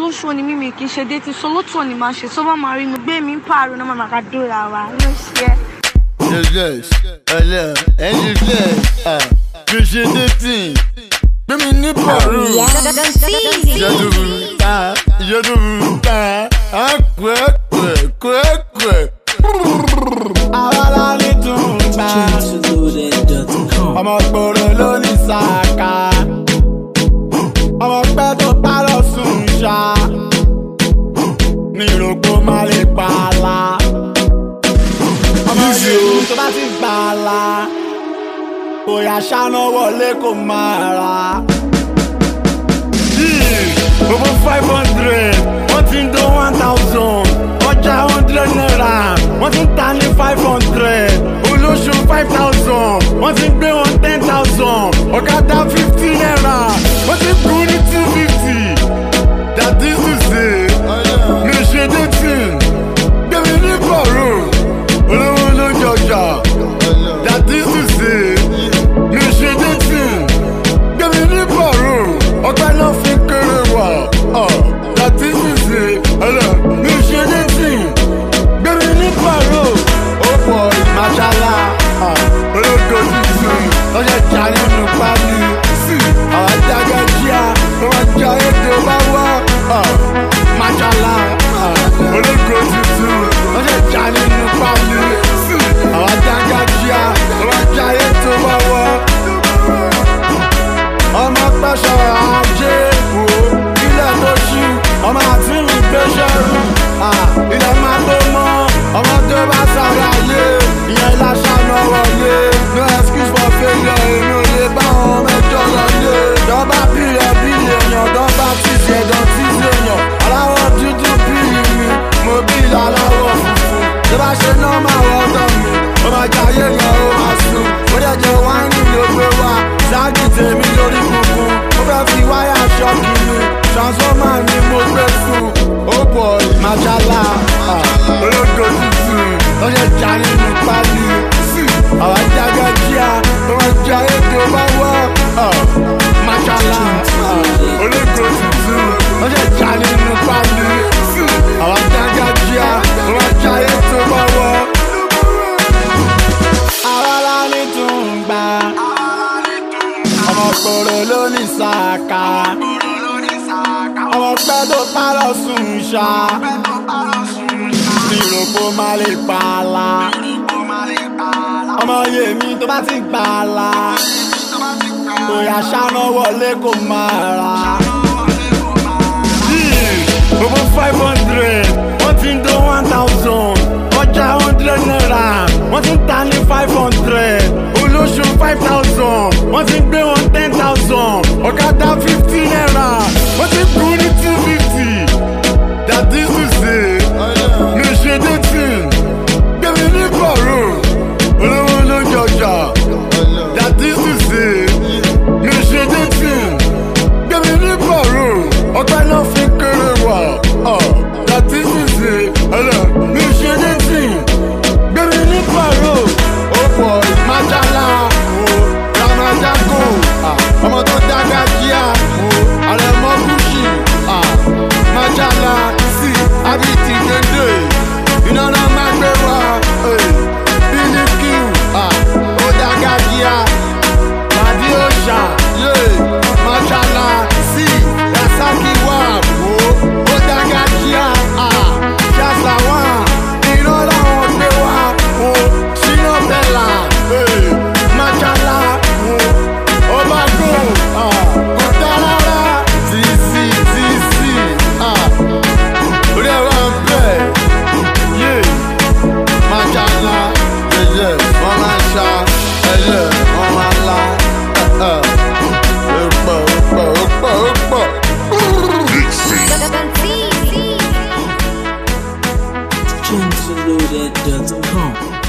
olóṣù ni mímì kì í ṣe dating solo tó ni máa ṣe sọ́wọ́ máa rí mi gbé mi ń pààrọ̀ náà máa ká dóra wa ló ṣe é. Yes, hello, and kì í ṣe dating gbé mi ní pààrọ̀ ìjọdún kwẹ́kwẹ́. Àwa la ní tún gbà ọmọ gbòòrò ló ní sàkà ọmọ pẹ́ tó bá lọ sùn ṣá ní ìrókò má lè pààlà ọmọ yìí tó bá ti gbààlà bóyá ṣáná wọlé kò máa rà. Owó 500 wọ́n ti ń dó 1000 ọjà 100 naira wọ́n ti ń ta ní 500 olóṣù 5000 wọ́n ti ń gbé wọn 10,000 ọ̀kadà 50 naira wọ́n ti kú ní 250. That is to say mi ò ṣe dating gbẹ̀mí ní pààrọ̀ olówó ló ń jọjà. That is to say mi ò ṣe dating gbẹ̀mí ní pààrọ̀ ọgbẹ́ náà fi kéré wà. That is to say mi ò ṣe dating gbẹ̀mí ní pààrọ̀ ó pọ̀ ìmáṣálá ológo tuntun lọ́jọ́ ìjà nínú pálí sí àwọn adájọ́ jíà wọ́n jọ èdè bá wá máṣálá ológo tuntun lọ́jọ́ ìjà nínú pálí sí àwọn adájọ́ jíà wọ́n jọ èdè bá wá. Ọmọ pẹ́ṣọ ajé wo ilẹ̀ tó ṣú ọmọ àti mi gbéṣẹ́ rú ilẹ̀ máa tó mọ́ ọmọ tó bá sára yé ìyẹn láṣà náà wọlé no excuse for failure èmi ò lè bá àwọn mẹ́jọ lọlé dọ́bà bílẹ̀ bílẹ̀ èèyàn dọ́bà tìṣẹ̀ ẹ̀dọ̀ tìṣẹ̀ èèyàn aláwọ̀ dúdú bílì mi mo bílẹ̀ aláwọ̀ funfun tó bá ṣe náà máa wọ́dọ̀ mi ó máa jayé yan ó máa sùn ó dẹ̀ jẹ́ wáìnì ló gbé wá sáàgì tèmi lórí funfun ó fẹ́ fi wáyà ṣọ́ọ̀kì mi transformer ni mo gbé fún ó pọ̀ ìmáṣálá ológo tuntun lọ́jọ́ ìjà nínú pálí sí àwọn ajágá jíà tó wọ́n jẹ́ ètò bá wọ́ máṣálá ológo tuntun lọ́jọ́ ìjà nínú pálí sí àwọn ajágá jíà tó wọ́n jẹ́ ètò bá wọ́. Àwa la ní tún gbà ọmọ gbòòrò ló ní sàkà ọmọ pẹ́ tó bá lọ sùn ṣá ní ìrókò má lè pààlà ọmọ yèmí tó bá ti gbààlà bóyá ṣáná wọlé kò máa rà. Owó 500 wọ́n ti ń dó 1000 ọjà 100 naira wọ́n ti ń ta ní 500 olóṣù 5000 wọ́n ti ń gbé wọn 10,000 ọ̀kadà 50 naira wọ́n ti kú ní 250. That is to say mi ò ṣe dating gbẹ̀mí ní pààrọ̀ olówó ló ń jọjà. That is to say mi ò ṣe dating gbẹ̀mí ní pààrọ̀ ọgbẹ́ náà fi kéré wà. That is to say mi ò ṣe dating gbẹ̀mí ní pààrọ̀ ó pọ̀ ìmáṣálá ramajago ọmọ tó dága jíà àrẹ̀mọ́ gúúsì máṣálá sí abiti dédé iná náà máa gbé wá bílíkì ó dága jíà màdí òòṣà máṣálá sí rasaki wà ó dága jíà ṣàṣà wà iná làwọn gbé wá ṣínà bẹ́là máṣálá ó bá gùn kò tẹ́ rárá tìsí orí ẹ̀rọ ń bẹ̀ yé máṣálá ẹ̀yẹ wọ́n máa ṣá ẹ̀yẹ wọ́n máa la ó pọ̀. Tunesloaded.com